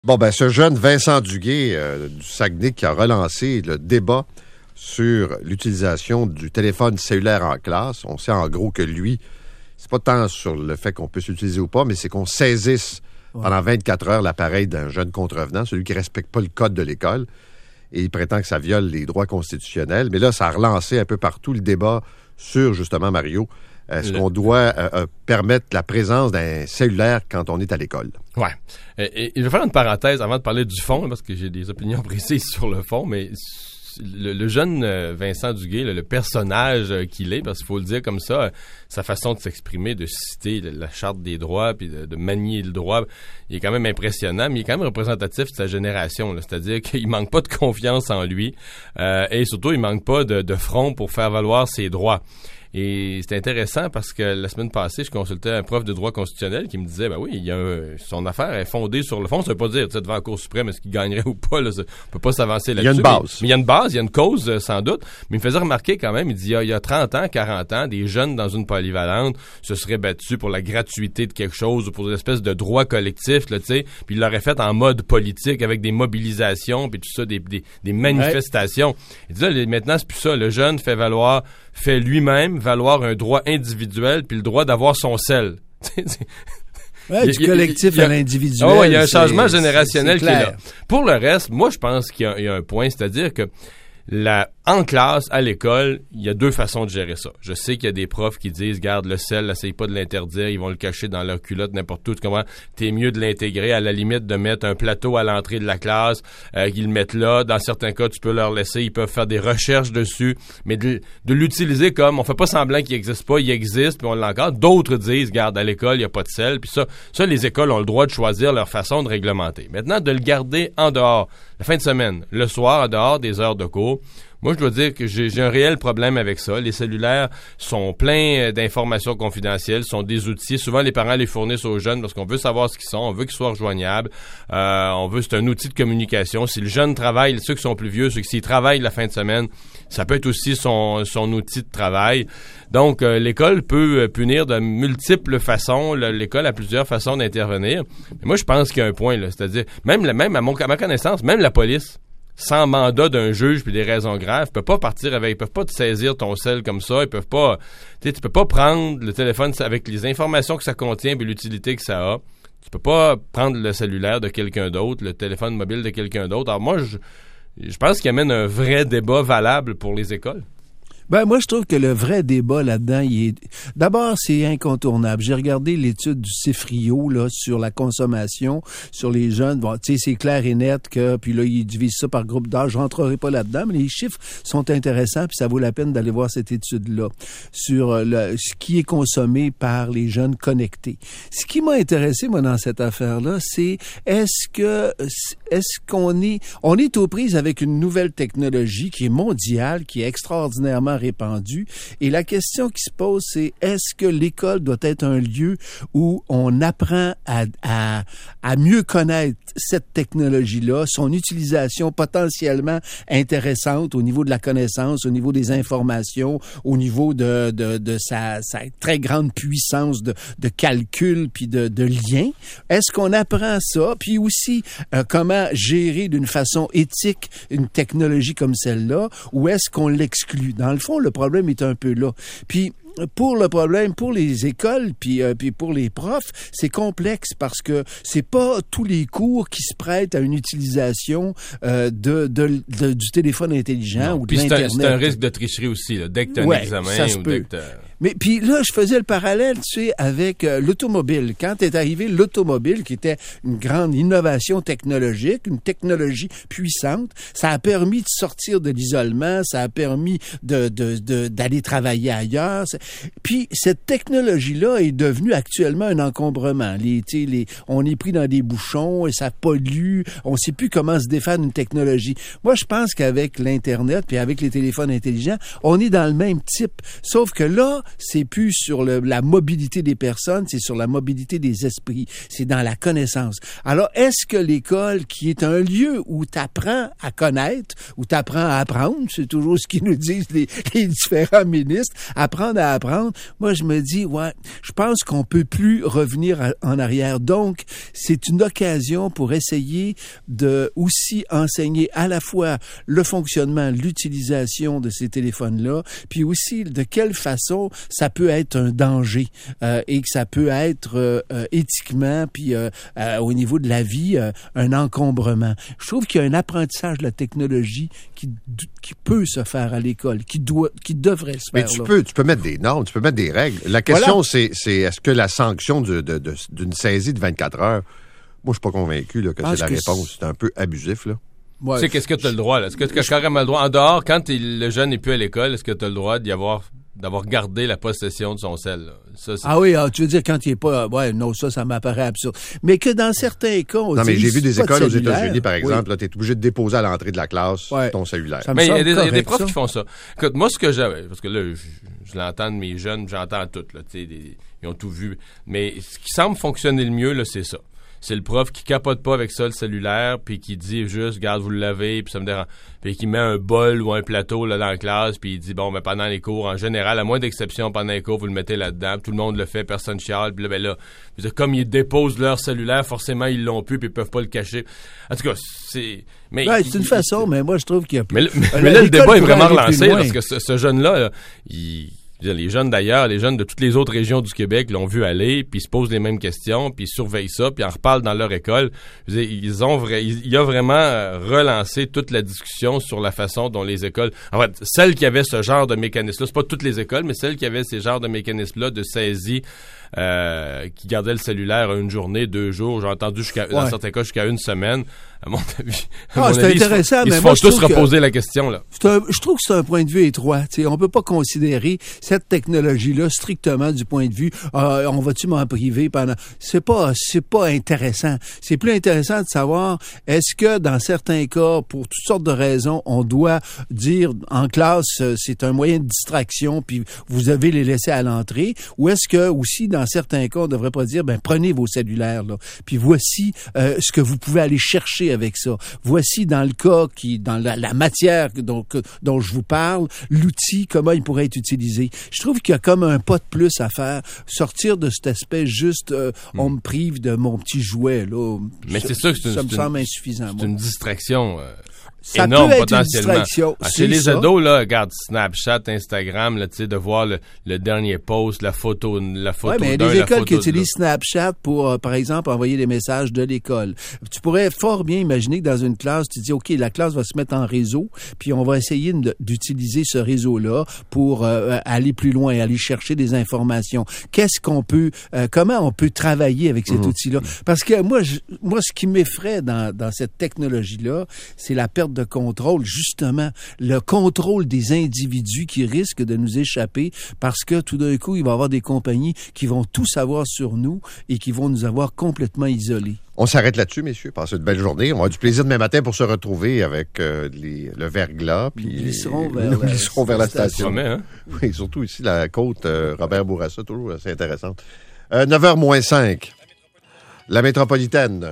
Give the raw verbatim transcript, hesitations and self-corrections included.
Bon, ben, ce jeune Vincent Duguay euh, du Saguenay qui a relancé le débat sur l'utilisation du téléphone cellulaire en classe. On sait en gros que lui, c'est pas tant sur le fait qu'on peut s'utiliser ou pas, mais c'est qu'on saisisse ouais. pendant vingt-quatre heures l'appareil d'un jeune contrevenant, celui qui respecte pas le code de l'école. Et il prétend que ça viole les droits constitutionnels. Mais là, ça a relancé un peu partout le débat sur, justement, Mario, est-ce le... qu'on doit euh, euh, permettre la présence d'un cellulaire quand on est à l'école? Oui. Et, et je vais faire une parenthèse avant de parler du fond, parce que j'ai des opinions précises sur le fond, mais le, le jeune Vincent Duguay, le, le personnage qu'il est, parce qu'il faut le dire comme ça, sa façon de s'exprimer, de citer la Charte des droits, puis de, de manier le droit, il est quand même impressionnant, mais il est quand même représentatif de sa génération. Là. C'est-à-dire qu'il manque pas de confiance en lui, euh, et surtout, il manque pas de, de front pour faire valoir ses droits. Et c'est intéressant parce que la semaine passée, je consultais un prof de droit constitutionnel qui me disait, ben oui, il y a un, son affaire est fondée sur le fond. Ça veut pas dire, tu sais, devant la Cour suprême, est-ce qu'il gagnerait ou pas, là, ça, on peut pas s'avancer là-dessus. Il y a une base. Mais, mais il y a une base, il y a une cause, euh, sans doute. Mais il me faisait remarquer quand même, il dit, il y a, il y a trente ans, quarante ans, des jeunes dans une polyvalente se seraient battus pour la gratuité de quelque chose ou pour une espèce de droit collectif, là, tu sais, puis ils l'auraient fait en mode politique avec des mobilisations puis tout ça, des, des, des manifestations. Ouais. Il dit, là, maintenant, c'est plus ça. Le jeune fait valoir, fait lui-même valoir un droit individuel puis le droit d'avoir son sel. Ouais, du collectif à l'individuel. Oh, il y a un changement générationnel qui est là. Pour le reste, moi, je pense qu'il y a, il y a un point, c'est-à-dire que la, en classe, à l'école, il y a deux façons de gérer ça. Je sais qu'il y a des profs qui disent, garde le sel, essaye pas de l'interdire, ils vont le cacher dans leur culotte, n'importe où. Comment t'es mieux de l'intégrer, à la limite de mettre un plateau à l'entrée de la classe, euh, qu'ils le mettent là. Dans certains cas, tu peux leur laisser, ils peuvent faire des recherches dessus, mais de, de l'utiliser comme, on fait pas semblant qu'il existe pas, il existe, puis on l'encadre. D'autres disent, garde, à l'école, il y a pas de sel, puis ça, ça, les écoles ont le droit de choisir leur façon de réglementer. Maintenant, de le garder en dehors, la fin de semaine, le soir, en dehors des heures de cours. Moi, je dois dire que j'ai, j'ai un réel problème avec ça. Les cellulaires sont pleins d'informations confidentielles, sont des outils. Souvent, les parents les fournissent aux jeunes parce qu'on veut savoir ce qu'ils sont, on veut qu'ils soient rejoignables. Euh, on veut, c'est un outil de communication. Si le jeune travaille, ceux qui sont plus vieux, ceux qui s'ils travaillent la fin de semaine, ça peut être aussi son, son outil de travail. Donc, euh, l'école peut punir de multiples façons. L'école a plusieurs façons d'intervenir. Mais moi, je pense qu'il y a un point, là. C'est-à-dire, même, même à, mon, à ma connaissance, même la police, sans mandat d'un juge puis des raisons graves, ils peuvent pas partir avec, ils peuvent pas te saisir ton cell comme ça, ils peuvent pas, tu sais, tu peux pas prendre le téléphone avec les informations que ça contient et l'utilité que ça a. Tu peux pas prendre le cellulaire de quelqu'un d'autre, le téléphone mobile de quelqu'un d'autre. Alors moi, je, je pense qu'il amène un vrai débat valable pour les écoles. Ben moi je trouve que le vrai débat là-dedans, il est d'abord c'est incontournable. J'ai regardé l'étude du CIFRIO là sur la consommation sur les jeunes. Bon, tu sais c'est clair et net que puis là ils divisent ça par groupe d'âge. Je rentrerai pas là-dedans, mais les chiffres sont intéressants puis ça vaut la peine d'aller voir cette étude-là sur le, ce qui est consommé par les jeunes connectés. Ce qui m'a intéressé moi dans cette affaire-là, c'est est-ce que est-ce qu'on est on est aux prises avec une nouvelle technologie qui est mondiale, qui est extraordinairement répandue. Et la question qui se pose, c'est est-ce que l'école doit être un lieu où on apprend à, à, à mieux connaître cette technologie-là, son utilisation potentiellement intéressante au niveau de la connaissance, au niveau des informations, au niveau de, de, de sa, sa très grande puissance de, de calcul puis de, de lien. Est-ce qu'on apprend ça? Puis aussi, euh, comment gérer d'une façon éthique une technologie comme celle-là? Ou est-ce qu'on l'exclut? Dans le fond, le problème est un peu là. Puis, pour le problème, pour les écoles, puis, euh, puis pour les profs, c'est complexe parce que c'est pas tous les cours qui se prêtent à une utilisation euh, de, de, de, du téléphone intelligent non, ou de l'Internet. Puis c'est un, c'est un risque de tricherie aussi, là, dès que tu as ouais, un examen ça se ou peut. dès que t'as... Mais puis là, je faisais le parallèle, tu sais, avec euh, l'automobile. Quand est arrivé l'automobile, qui était une grande innovation technologique, une technologie puissante, ça a permis de sortir de l'isolement, ça a permis de, de, de d'aller travailler ailleurs. Puis cette technologie-là est devenue actuellement un encombrement. Les, tu sais, les, on est pris dans des bouchons et ça pollue. On sait plus comment se défaire d'une technologie. Moi, je pense qu'avec l'Internet puis avec les téléphones intelligents, on est dans le même type. Sauf que là, c'est plus sur le, la mobilité des personnes, c'est sur la mobilité des esprits. C'est dans la connaissance. Alors, est-ce que l'école, qui est un lieu où tu apprends à connaître, où tu apprends à apprendre, c'est toujours ce qu'ils nous disent les, les différents ministres, apprendre à apprendre, moi, je me dis, ouais, je pense qu'on peut plus revenir à, en arrière. Donc, c'est une occasion pour essayer de aussi enseigner à la fois le fonctionnement, l'utilisation de ces téléphones-là, puis aussi de quelle façon ça peut être un danger euh, et que ça peut être euh, euh, éthiquement, puis euh, euh, au niveau de la vie, euh, un encombrement. Je trouve qu'il y a un apprentissage de la technologie qui, qui peut se faire à l'école, qui doit, qui devrait se faire. Mais tu là. peux, tu peux mettre des normes, tu peux mettre des règles. La question, Voilà. c'est, c'est est-ce que la sanction de, de, de, d'une saisie de vingt-quatre heures, moi, je suis pas convaincu là, que Ah, c'est la que réponse. C'est un peu abusif, là. Ouais. Tu sais, qu'est-ce que tu as le droit, là? Est-ce que tu as carrément le droit? En dehors, quand t'es- le jeune n'est plus à l'école, est-ce que tu as le droit d'y avoir, d'avoir gardé la possession de son sel, là? Ça, c'est... Ah oui, ah, tu veux dire quand il est pas... Ouais, non, ça, ça m'apparaît absurde. Mais que dans certains cas... On Non, mais dise j'ai vu des pas de écoles aux cellulaire. États-Unis, par exemple, Oui. là, tu es obligé de déposer à l'entrée de la classe Ouais. ton cellulaire. Ça me Mais il y a semble des, il y a des correct, profs ça. qui font ça. Écoute, moi, ce que j'avais, parce que là, je, je l'entends de mes jeunes, j'entends tout, là, tu sais, des- ils ont tout vu. Mais ce qui semble fonctionner le mieux, là, c'est ça. C'est le prof qui capote pas avec ça, le cellulaire, puis qui dit juste, garde, vous le lavez, puis ça me dérange. Puis qui met un bol ou un plateau là dans la classe, puis il dit, bon, ben pendant les cours, en général, à moins d'exception, pendant les cours, vous le mettez là-dedans, puis tout le monde le fait, personne chiale, puis là, ben là, je veux dire, comme ils déposent leur cellulaire, forcément, ils l'ont plus, puis ils peuvent pas le cacher. En tout cas, c'est... Mais, Ouais, c'est une il- façon, mais moi, je trouve qu'il y a... Mais, là- mais Euh, là, le l'école débat est pourrait vraiment aller plus relancé, loin. parce que ce, ce jeune-là, là, il... je veux dire, les jeunes d'ailleurs, les jeunes de toutes les autres régions du Québec l'ont vu aller, puis ils se posent les mêmes questions, puis ils surveillent ça, puis ils en reparlent dans leur école. Je veux dire, ils ont vra- il y a vraiment euh, relancé toute la discussion sur la façon dont les écoles, en fait, celles qui avaient ce genre de mécanisme-là, c'est pas toutes les écoles, mais celles qui avaient ces genres de mécanismes-là de saisie, euh, qui gardaient le cellulaire une journée, deux jours, j'ai entendu jusqu'à, dans Ouais. certains cas jusqu'à une semaine. À mon avis, Ah, à mon c'est avis, ils se font- intéressant, ils mais se moi, font je tous trouve que- reposer la question là. C'est un- je trouve que c'est un point de vue étroit. Tu sais, on peut pas considérer cette technologie-là strictement du point de vue euh, on va-tu m'en priver pendant. C'est pas c'est pas intéressant. C'est plus intéressant de savoir est-ce que dans certains cas, pour toutes sortes de raisons, on doit dire en classe euh, c'est un moyen de distraction puis vous devez les laisser à l'entrée, ou est-ce que aussi dans certains cas on devrait pas dire ben prenez vos cellulaires là, puis voici euh, ce que vous pouvez aller chercher avec ça. Voici dans le cas qui, dans la, la matière dont, que- dont je vous parle, l'outil, comment il pourrait être utilisé. Je trouve qu'il y a comme un pas de plus à faire, sortir de cet aspect juste, euh, on me prive de mon petit jouet, là. Mais Ça- c'est sûr que c'est une- ça me c'est semble une- insuffisant, C'est moi. une distraction euh, Ça énorme peut être une potentiellement. distraction, Ah, c'est chez les ça. ados, là, regarde Snapchat, Instagram, là, tu sais, de voir le, le dernier post, la photo, la photo Oui, mais il y a d'un, des la écoles photo qui de utilisent Snapchat pour, euh, par exemple, envoyer des messages de l'école. Tu pourrais fort bien imaginer que dans une classe, tu dis, OK, la classe va se mettre en réseau, puis on va essayer de- d'utiliser ce réseau-là pour euh, aller plus loin, aller chercher des informations. Qu'est-ce qu'on peut, euh, comment on peut travailler avec cet outil-là? Parce que moi, je, moi, ce qui m'effraie dans, dans cette technologie-là, c'est la perte de contrôle, justement, le contrôle des individus qui risquent de nous échapper parce que tout d'un coup, il va y avoir des compagnies qui vont tout savoir sur nous et qui vont nous avoir complètement isolés. On s'arrête là-dessus, messieurs. Passez une belle journée. On va avoir du plaisir demain matin pour se retrouver avec euh, les, le verglas. Puis Nous glisserons les- vers nous la glisserons vers la station. station. Promet, hein? Oui, surtout ici, la côte euh, Robert Bourassa, toujours assez intéressante. Euh, neuf heures moins cinq. La métropolitaine.